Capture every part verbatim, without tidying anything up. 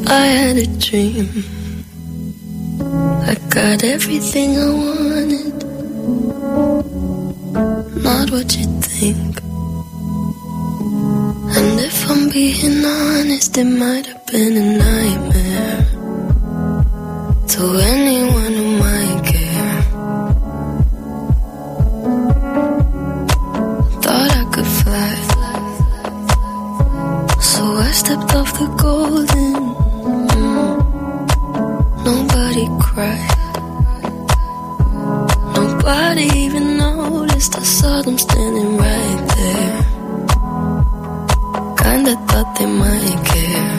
I had a dream. I got everything I wanted. Not what you think. And if I'm being honest, it might have been a nightmare to anyone who might care. Thought I could fly, so I stepped off the golden. Mm. Nobody cried, nobody even noticed. I saw them standing right there. Kinda thought they might care.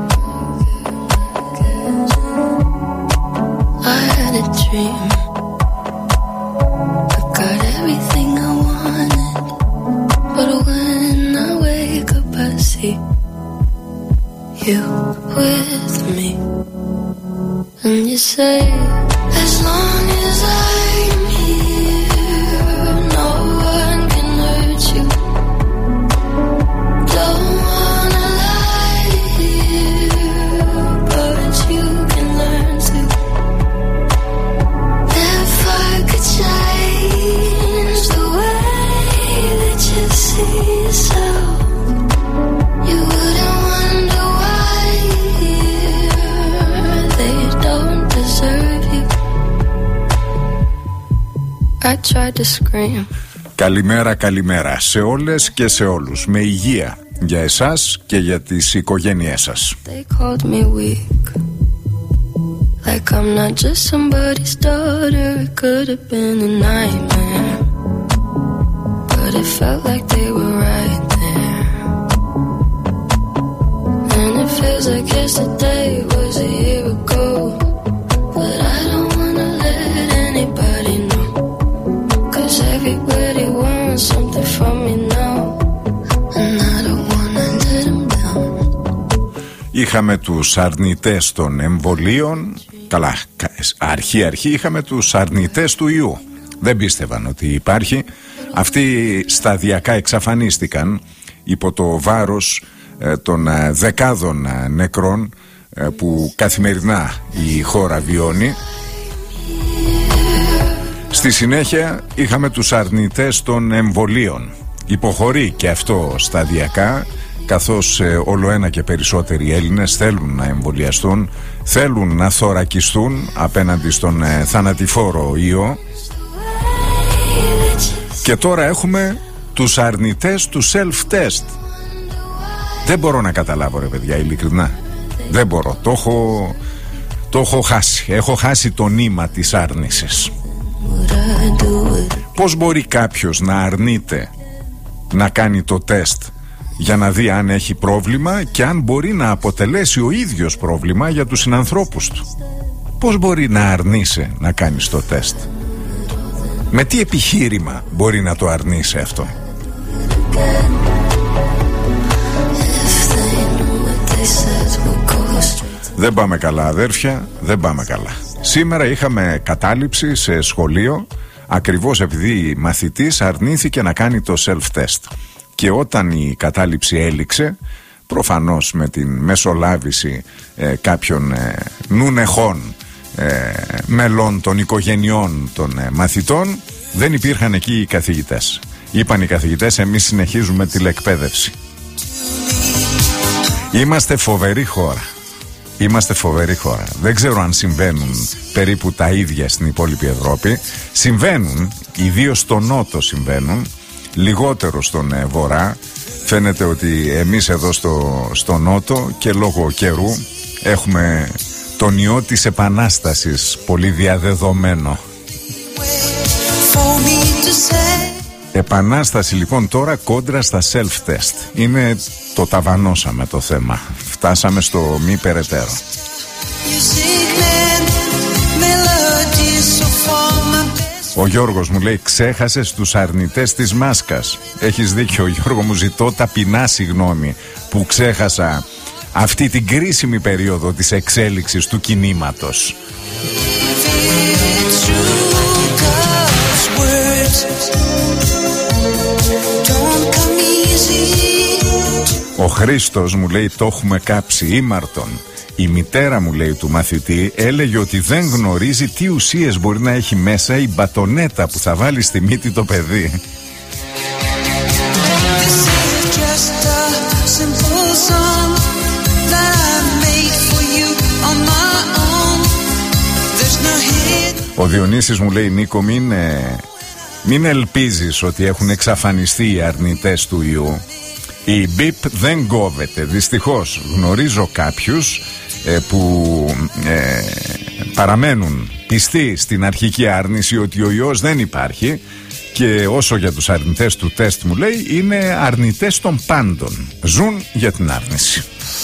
I had a dream. I got everything I wanted, but when I wake up I see you with me. And you say, as long as I'm here, no one can hurt you. Don't wanna lie here, but you can learn to. If I could change the way that you see yourself, you wouldn't wonder why they don't deserve you. I tried to scream. Καλημέρα, καλημέρα σε όλες και σε όλους. Με υγεία για εσάς και για τις οικογένειές σας. They called me weak, like I'm not just somebody's daughter. It could have been a nightmare, but it felt like they were right there. And it feels like yesterday was a year ago, but I don't wanna let anybody know, 'cause everybody wants something from me now, and I don't wanna let them down. Είχαμε τους αρνητές των εμβολίων. Καλά, αρχή αρχή είχαμε τους αρνητές του ιού. Δεν πίστευαν ότι υπάρχει. Αυτοί σταδιακά εξαφανίστηκαν υπό το βάρος ε, των ε, δεκάδων ε, νεκρών ε, που καθημερινά η χώρα βιώνει. Στη συνέχεια είχαμε τους αρνητές των εμβολίων. Υποχωρεί και αυτό σταδιακά, καθώς ε, όλο ένα και περισσότεροι Έλληνες θέλουν να εμβολιαστούν, θέλουν να θωρακιστούν απέναντι στον ε, θανατηφόρο ιό. Και τώρα έχουμε τους αρνητές του self-test. Δεν μπορώ να καταλάβω, ρε παιδιά, ειλικρινά. Δεν μπορώ, το έχω, το έχω χάσει. Έχω χάσει το νήμα της άρνησης. Πώς μπορεί κάποιος να αρνείται να κάνει το τεστ για να δει αν έχει πρόβλημα και αν μπορεί να αποτελέσει ο ίδιος πρόβλημα για τους συνανθρώπους του? Πώς μπορεί να αρνείσαι να κάνεις το τεστ? Με τι επιχείρημα μπορεί να το αρνείσαι αυτό? Δεν πάμε καλά, αδέρφια, δεν πάμε καλά. Σήμερα είχαμε κατάληψη σε σχολείο, ακριβώς επειδή η μαθητής αρνήθηκε να κάνει το self-test. Και όταν η κατάληψη έληξε, προφανώς με την μεσολάβηση ε, κάποιων ε, νουνεχών ε, μελών των οικογενειών των ε, μαθητών, δεν υπήρχαν εκεί οι καθηγητές. Είπαν οι καθηγητές, εμείς συνεχίζουμε τηλεκπαίδευση. Είμαστε φοβερή χώρα. Είμαστε φοβερή χώρα. Δεν ξέρω αν συμβαίνουν περίπου τα ίδια στην υπόλοιπη Ευρώπη. Συμβαίνουν, ιδίως στο νότο συμβαίνουν, λιγότερο στον ε, βορρά. Φαίνεται ότι εμείς εδώ στο, στο νότο και λόγω καιρού έχουμε τον ιό της επανάστασης πολύ διαδεδομένο. Επανάσταση λοιπόν τώρα κόντρα στα self-test. Είναι το ταβανώσαμε το θέμα. Φτάσαμε στο μη περαιτέρω. Ο Γιώργος μου λέει, ξέχασες τους αρνητές της μάσκας. Έχεις δίκιο Γιώργο μου, ζητώ ταπεινά συγγνώμη που ξέχασα αυτή την κρίσιμη περίοδο της εξέλιξης του κινήματος. Ο Χρήστος μου λέει το έχουμε κάψει ήμαρτον. Η μητέρα μου λέει του μαθητή έλεγε ότι δεν γνωρίζει τι ουσίες μπορεί να έχει μέσα η μπατονέτα που θα βάλει στη μύτη το παιδί. Ο Διονύσης μου λέει Νίκο μην, μην ελπίζεις ότι έχουν εξαφανιστεί οι αρνητές του ιού. Η μπιπ δεν κόβεται. Δυστυχώς γνωρίζω κάποιους ε, που ε, παραμένουν πιστοί στην αρχική άρνηση ότι ο ιός δεν υπάρχει. Και όσο για τους αρνητές του τεστ μου λέει είναι αρνητές των πάντων. Ζουν για την άρνηση.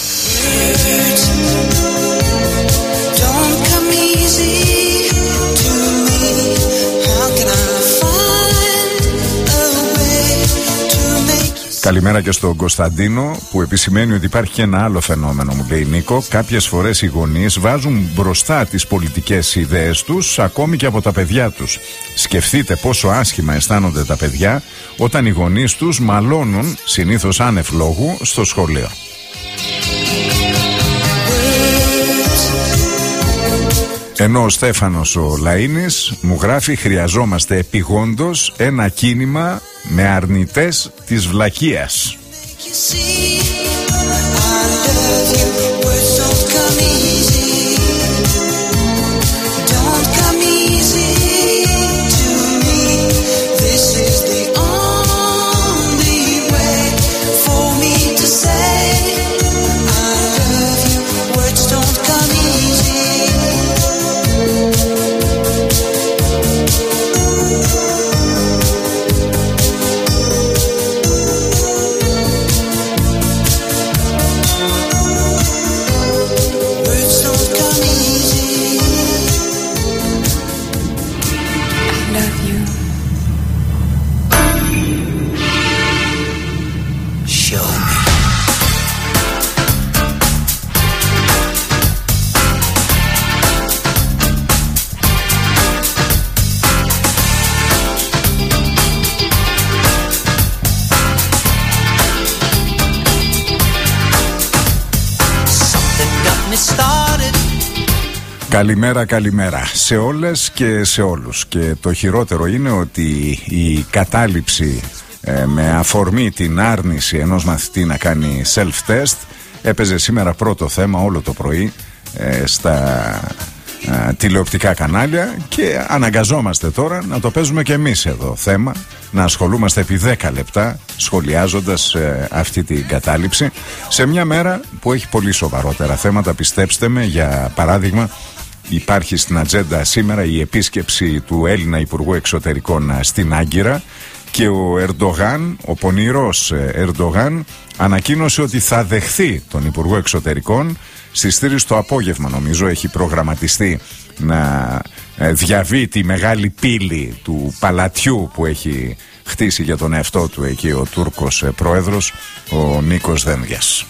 Καλημέρα και στον Κωνσταντίνο που επισημαίνει ότι υπάρχει και ένα άλλο φαινόμενο, μου λέει Νίκο. Κάποιες φορές οι γονείς βάζουν μπροστά τις πολιτικές ιδέες τους ακόμη και από τα παιδιά τους. Σκεφτείτε πόσο άσχημα αισθάνονται τα παιδιά όταν οι γονείς τους μαλώνουν, συνήθως άνευ λόγου, στο σχολείο. Ενώ ο Στέφανος ο Λαΐνης μου γράφει χρειαζόμαστε επιγόντως ένα κίνημα με αρνητές της βλακείας. Καλημέρα, καλημέρα σε όλες και σε όλους. Και το χειρότερο είναι ότι η κατάληψη ε, με αφορμή την άρνηση ενός μαθητή να κάνει self-test έπαιζε σήμερα πρώτο θέμα όλο το πρωί ε, στα ε, τηλεοπτικά κανάλια και αναγκαζόμαστε τώρα να το παίζουμε και εμείς εδώ θέμα, να ασχολούμαστε επί δέκα λεπτά σχολιάζοντας ε, αυτή την κατάληψη σε μια μέρα που έχει πολύ σοβαρότερα θέματα, πιστέψτε με. Για παράδειγμα, υπάρχει στην ατζέντα σήμερα η επίσκεψη του Έλληνα Υπουργού Εξωτερικών στην Άγκυρα και ο Ερντογάν, ο πονηρός Ερντογάν, ανακοίνωσε ότι θα δεχθεί τον Υπουργό Εξωτερικών στις τρεις το απόγευμα. Νομίζω έχει προγραμματιστεί να διαβεί τη μεγάλη πύλη του παλατιού που έχει χτίσει για τον εαυτό του εκεί ο Τούρκος πρόεδρος, ο Νίκος Δένδιας.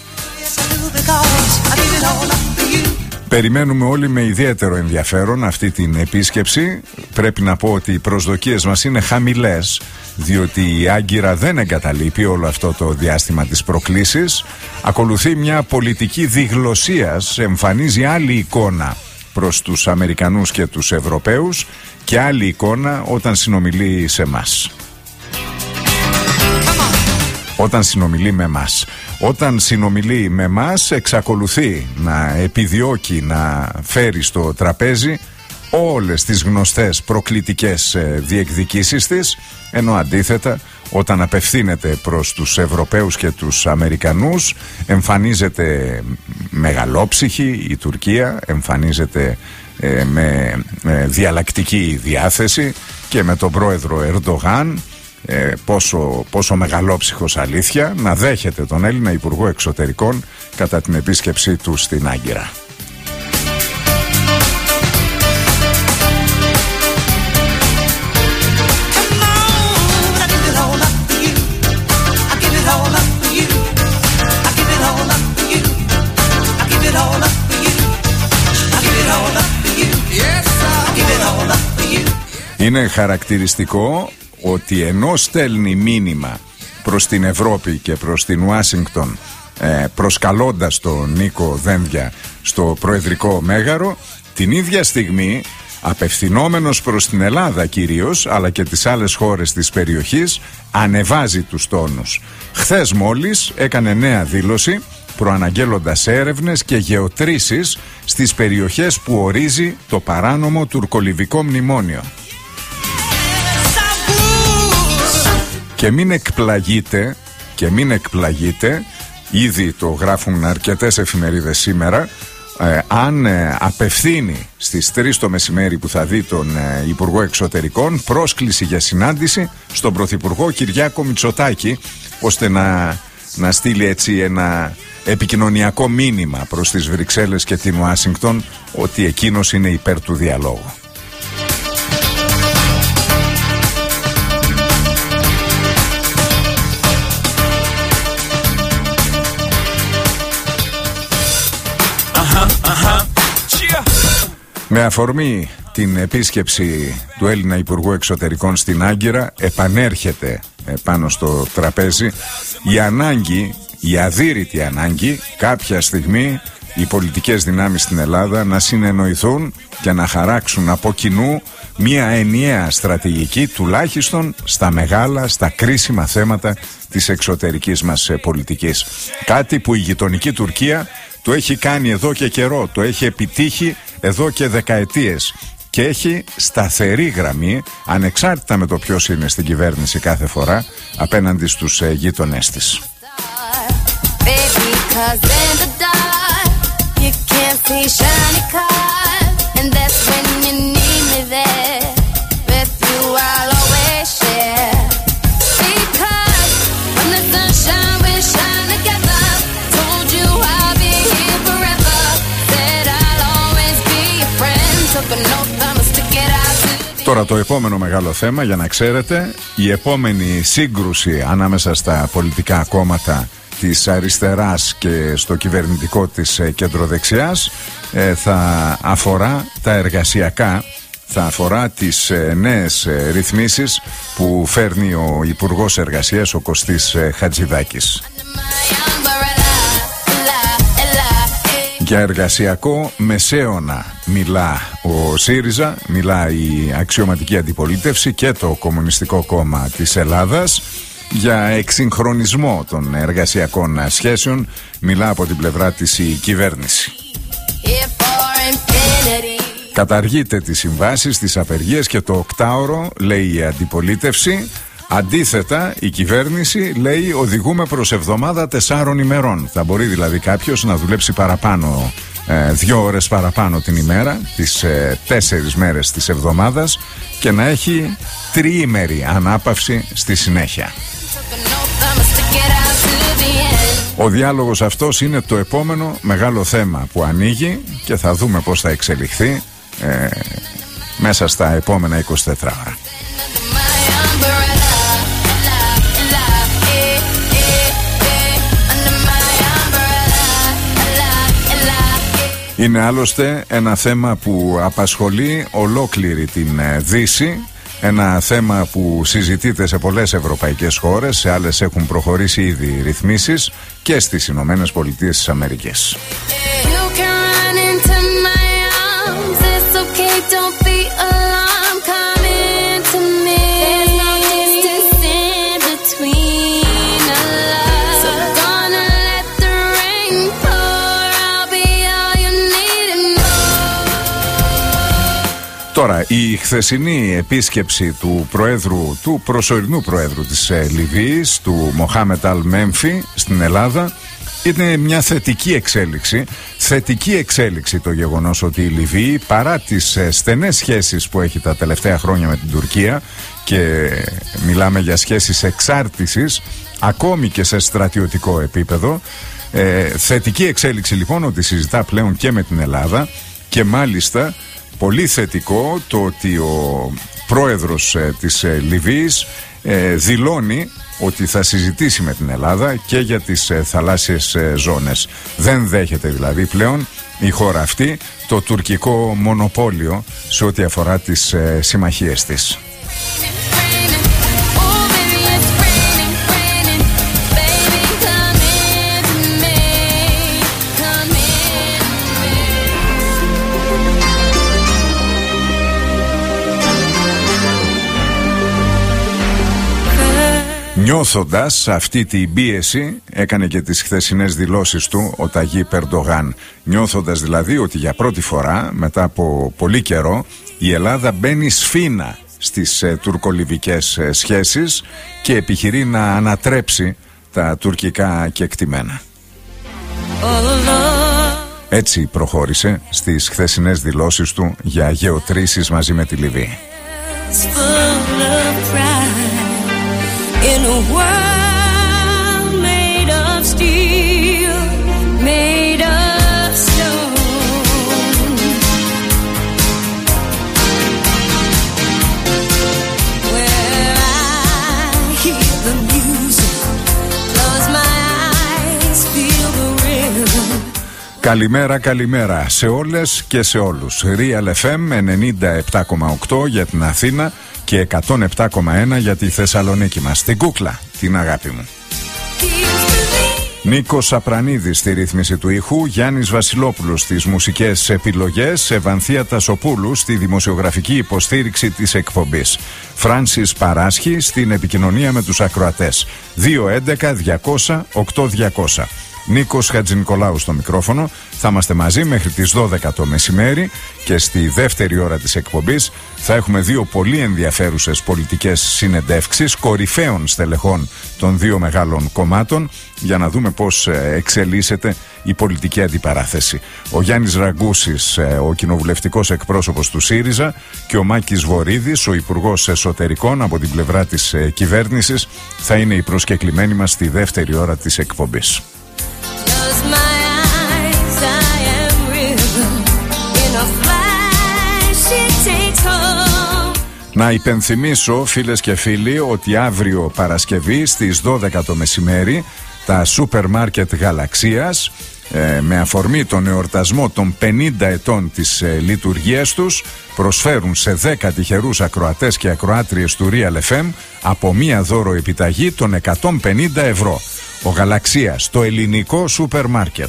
Περιμένουμε όλοι με ιδιαίτερο ενδιαφέρον αυτή την επίσκεψη. Πρέπει να πω ότι οι προσδοκίες μας είναι χαμηλές, διότι η Άγκυρα δεν εγκαταλείπει όλο αυτό το διάστημα της προκλήσης. Ακολουθεί μια πολιτική διγλωσσίας, εμφανίζει άλλη εικόνα προς τους Αμερικανούς και τους Ευρωπαίους και άλλη εικόνα όταν συνομιλεί σε εμάς. Όταν συνομιλεί με εμάς. Όταν συνομιλεί με εμάς εξακολουθεί να επιδιώκει να φέρει στο τραπέζι όλες τις γνωστές προκλητικές διεκδικήσεις της, ενώ αντίθετα όταν απευθύνεται προς τους Ευρωπαίους και τους Αμερικανούς εμφανίζεται μεγαλόψυχη η Τουρκία, εμφανίζεται ε, με ε, διαλλακτική διάθεση και με τον πρόεδρο Ερντογάν ε, πόσο, πόσο μεγαλόψυχος αλήθεια να δέχεται τον Έλληνα Υπουργό Εξωτερικών κατά την επίσκεψή του στην Άγκυρα. Είναι χαρακτηριστικό ότι ενώ στέλνει μήνυμα προς την Ευρώπη και προς την Ουάσιγκτον ε, προσκαλώντας τον Νίκο Δένδια στο προεδρικό μέγαρο, την ίδια στιγμή απευθυνόμενος προς την Ελλάδα κυρίως, αλλά και τις άλλες χώρες της περιοχής, ανεβάζει τους τόνους. Χθες μόλις έκανε νέα δήλωση προαναγγέλλοντας έρευνες και γεωτρήσεις στις περιοχές που ορίζει το παράνομο τουρκολιβικό μνημόνιο. Και μην εκπλαγείτε, και μην εκπλαγείτε, ήδη το γράφουν αρκετές εφημερίδες σήμερα, ε, αν ε, απευθύνει στις τρεις το μεσημέρι που θα δει τον ε, Υπουργό Εξωτερικών πρόσκληση για συνάντηση στον Πρωθυπουργό Κυριάκο Μητσοτάκη, ώστε να, να στείλει έτσι ένα επικοινωνιακό μήνυμα προς τις Βρυξέλλες και την Ουάσιγκτον ότι εκείνος είναι υπέρ του διαλόγου. Με αφορμή την επίσκεψη του Έλληνα Υπουργού Εξωτερικών στην Άγκυρα, επανέρχεται πάνω στο τραπέζι η ανάγκη, η αδύρυτη ανάγκη κάποια στιγμή οι πολιτικές δυνάμεις στην Ελλάδα να συνεννοηθούν και να χαράξουν από κοινού μια ενιαία στρατηγική, τουλάχιστον στα μεγάλα, στα κρίσιμα θέματα της εξωτερικής μας πολιτικής. Κάτι που η γειτονική Τουρκία το έχει κάνει εδώ και καιρό, το έχει επιτύχει εδώ και δεκαετίες και έχει σταθερή γραμμή, ανεξάρτητα με το ποιος είναι στην κυβέρνηση κάθε φορά, απέναντι στους ε, γείτονές της. Τώρα το επόμενο μεγάλο θέμα, για να ξέρετε, η επόμενη σύγκρουση ανάμεσα στα πολιτικά κόμματα της αριστεράς και στο κυβερνητικό της κεντροδεξιάς ε, θα αφορά τα εργασιακά, θα αφορά τις ε, νέες ε, ρυθμίσεις που φέρνει ο Υπουργός Εργασίας, ο Κωστής ε, Χατζηδάκης. Για εργασιακό μεσαίωνα μιλά ο ΣΥΡΙΖΑ, μιλά η αξιωματική αντιπολίτευση και το Κομμουνιστικό Κόμμα της Ελλάδας. Για εξυγχρονισμό των εργασιακών σχέσεων μιλά από την πλευρά της η κυβέρνηση. Καταργείται τις συμβάσεις, τις απεργίες και το οκτάωρο, λέει η αντιπολίτευση. Αντίθετα, η κυβέρνηση λέει οδηγούμε προς εβδομάδα τεσσάρων ημερών. Θα μπορεί δηλαδή κάποιος να δουλέψει παραπάνω, ε, δύο ώρες παραπάνω την ημέρα, τις ε, τέσσερις μέρες της εβδομάδας, και να έχει τριήμερη ανάπαυση στη συνέχεια. Ο διάλογος αυτός είναι το επόμενο μεγάλο θέμα που ανοίγει και θα δούμε πώς θα εξελιχθεί ε, μέσα στα επόμενα εικοσιτέσσερις ώρα. Είναι άλλωστε ένα θέμα που απασχολεί ολόκληρη την Δύση, ένα θέμα που συζητείται σε πολλές ευρωπαϊκές χώρες, σε άλλες έχουν προχωρήσει ήδη ρυθμίσεις και στις Ηνωμένες Πολιτείες της Αμερικής. Τώρα, η χθεσινή επίσκεψη του Προέδρου, του προσωρινού Προέδρου της ε, Λιβύης, του Μοχάμετ Αλ Μέμφι στην Ελλάδα, είναι μια θετική εξέλιξη. Θετική εξέλιξη το γεγονός ότι η Λιβύη, παρά τις ε, στενές σχέσεις που έχει τα τελευταία χρόνια με την Τουρκία, και μιλάμε για σχέσεις εξάρτησης ακόμη και σε στρατιωτικό επίπεδο, ε, θετική εξέλιξη λοιπόν ότι συζητά πλέον και με την Ελλάδα, και μάλιστα πολύ θετικό το ότι ο πρόεδρος ε, της ε, Λιβύης ε, δηλώνει ότι θα συζητήσει με την Ελλάδα και για τις ε, θαλάσσιες ε, ζώνες. Δεν δέχεται δηλαδή πλέον η χώρα αυτή το τουρκικό μονοπόλιο σε ό,τι αφορά τις ε, συμμαχίες της. Νιώθοντας αυτή την πίεση, έκανε και τις χθεσινές δηλώσεις του ο Ταγί Ερντογάν. Νιώθοντας δηλαδή ότι για πρώτη φορά μετά από πολύ καιρό η Ελλάδα μπαίνει σφήνα στις ε, τουρκολιβικές ε, σχέσεις και επιχειρεί να ανατρέψει τα τουρκικά κεκτημένα. Έτσι προχώρησε στις χθεσινές δηλώσεις του για γεωτρήσεις μαζί με τη Λιβύη. In a world made of steel, made of stone, where I hear the music, close my eyes, feel the rhythm. Καλημέρα, καλημέρα σε όλες και σε όλους. Real εφ εμ ενενήντα επτά κόμμα οκτώ για την Αθήνα και εκατόν επτά κόμμα ένα για τη Θεσσαλονίκη μας. Την κούκλα, την αγάπη μου. Νίκος Απρανίδης στη ρύθμιση του ήχου, Γιάννης Βασιλόπουλος στις μουσικές επιλογές, Ευανθία Τασοπούλου στη δημοσιογραφική υποστήριξη της εκπομπής, Φράνσις Παράσχη στην επικοινωνία με τους ακροατές. δύο έντεκα διακόσια οκτώ διακόσια. Νίκος Χατζηνικολάου στο μικρόφωνο. Θα είμαστε μαζί μέχρι τις δώδεκα το μεσημέρι και στη δεύτερη ώρα της εκπομπής θα έχουμε δύο πολύ ενδιαφέρουσες πολιτικές συνεντεύξεις κορυφαίων στελεχών των δύο μεγάλων κομμάτων για να δούμε πώς εξελίσσεται η πολιτική αντιπαράθεση. Ο Γιάννης Ραγκούσης, ο κοινοβουλευτικός εκπρόσωπος του ΣΥΡΙΖΑ, και ο Μάκης Βορίδης, ο Υπουργός Εσωτερικών από την πλευρά της κυβέρνησης, θα είναι οι προσκεκλημένοι μας στη δεύτερη ώρα της εκπομπής. Να υπενθυμίσω, φίλες και φίλοι, ότι αύριο Παρασκευή στις δώδεκα το μεσημέρι τα σούπερ μάρκετ Γαλαξίας, ε, με αφορμή τον εορτασμό των πενήντα ετών της ε, λειτουργίας τους, προσφέρουν σε δέκα τυχερούς ακροατές και ακροάτριες του Real εφ εμ από μία δώρο επιταγή των εκατόν πενήντα ευρώ. Ο Γαλαξίας, το ελληνικό σούπερ μάρκετ.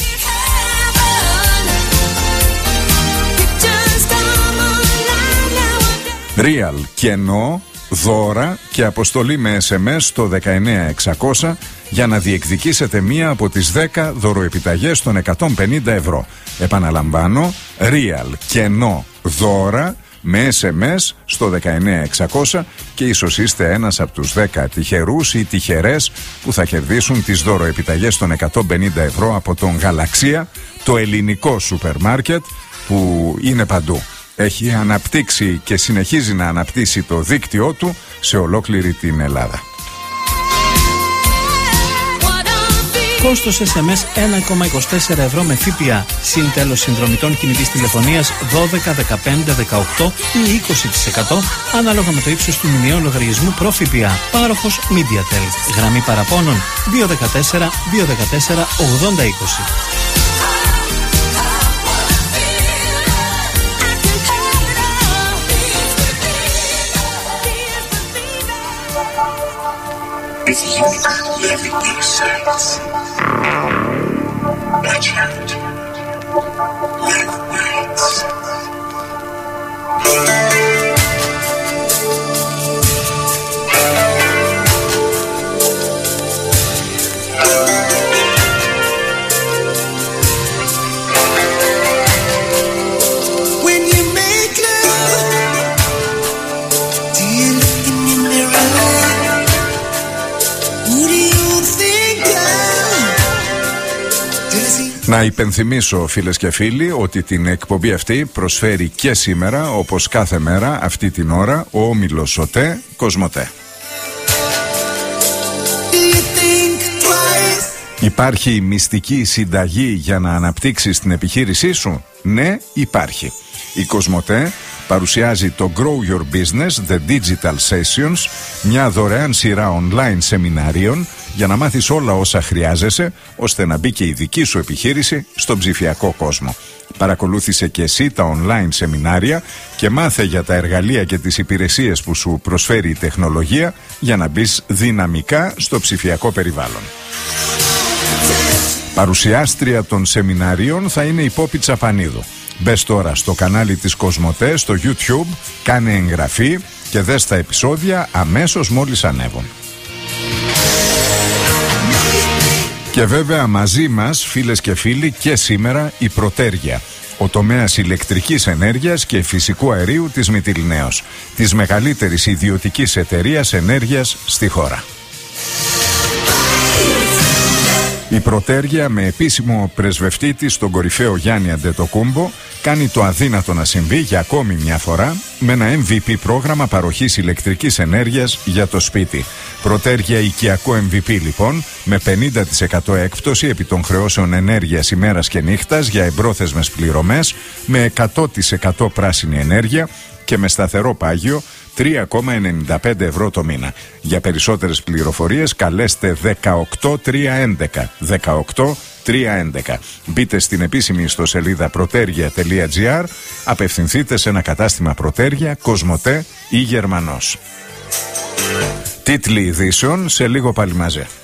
Real, κενό, δώρα και αποστολή με ες εμ ες στο δεκαεννέα εξακόσια για να διεκδικήσετε μία από τις δέκα δωροεπιταγές των εκατόν πενήντα ευρώ. Επαναλαμβάνω, Real, κενό, δώρα με ες εμ ες στο δεκαεννέα εξακόσια και ίσως είστε ένας από τους δέκα τυχερούς ή τυχερές που θα κερδίσουν τις δωροεπιταγές των εκατόν πενήντα ευρώ από τον Γαλαξία, το ελληνικό σούπερ μάρκετ που είναι παντού. Έχει αναπτύξει και συνεχίζει να αναπτύσσει το δίκτυό του σε ολόκληρη την Ελλάδα. Κόστος ες εμ ες ένα κόμμα είκοσι τέσσερα ευρώ με ΦΠΑ. Συν τέλος συνδρομητών κινητής τηλεφωνίας δώδεκα, δεκαπέντε, δεκαοκτώ ή είκοσι τοις εκατό ανάλογα με το ύψος του μηνιαίου λογαριασμού προ ΦΠΑ. Πάροχος MediaTel. Γραμμή παραπώνων δύο ένα τέσσερα, δύο ένα τέσσερα, ογδόντα είκοσι. With you, everything starts. Watch out. Live nights. When you make love, do you look in the mirror? Να υπενθυμίσω, φίλες και φίλοι, ότι την εκπομπή αυτή προσφέρει και σήμερα, όπως κάθε μέρα αυτή την ώρα, ο όμιλος ΟΤΕ Κοσμοτέ. Υπάρχει μυστική συνταγή για να αναπτύξεις την επιχείρησή σου? Ναι, υπάρχει. Η Κοσμοτέ παρουσιάζει το Grow Your Business, The Digital Sessions, μια δωρεάν σειρά online σεμιναρίων για να μάθεις όλα όσα χρειάζεσαι ώστε να μπει και η δική σου επιχείρηση στον ψηφιακό κόσμο. Παρακολούθησε και εσύ τα online σεμινάρια και μάθε για τα εργαλεία και τις υπηρεσίες που σου προσφέρει η τεχνολογία για να μπεις δυναμικά στο ψηφιακό περιβάλλον. Παρουσιάστρια των σεμιναρίων θα είναι η Πόπη Τσαπανίδου. Μπες τώρα στο κανάλι της Κοσμοτέ στο YouTube, κάνε εγγραφή και δες τα επεισόδια αμέσως μόλις ανέβουν. Και βέβαια μαζί μας, φίλες και φίλοι, και σήμερα η Πρωτέργεια, ο τομέας ηλεκτρικής ενέργειας και φυσικού αερίου της Μυτιληναίος, της μεγαλύτερης ιδιωτικής εταιρείας ενέργειας στη χώρα. Η Πρωτέργεια, με επίσημο πρεσβευτή της τον κορυφαίο Γιάννη Αντετοκούμπο, κάνει το αδύνατο να συμβεί για ακόμη μια φορά με ένα εμ βι πι πρόγραμμα παροχής ηλεκτρικής ενέργειας για το σπίτι. Πρωτέργεια οικιακό εμ βι πι λοιπόν, με πενήντα τοις εκατό έκπτωση επί των χρεώσεων ενέργειας ημέρας και νύχτας για εμπρόθεσμες πληρωμές, με εκατό τοις εκατό πράσινη ενέργεια και με σταθερό πάγιο τρία κόμμα ενενήντα πέντε ευρώ το μήνα. Για περισσότερες πληροφορίες καλέστε δεκαοκτώ τριακόσια έντεκα. δεκαοκτώ τριακόσια έντεκα. Μπείτε στην επίσημη ιστοσελίδα protergia τελεία gr, απευθυνθείτε σε ένα κατάστημα Πρωτέργεια, Κοσμοτέ ή Γερμανός. Τίτλοι ειδήσεων σε λίγο πάλι μαζί.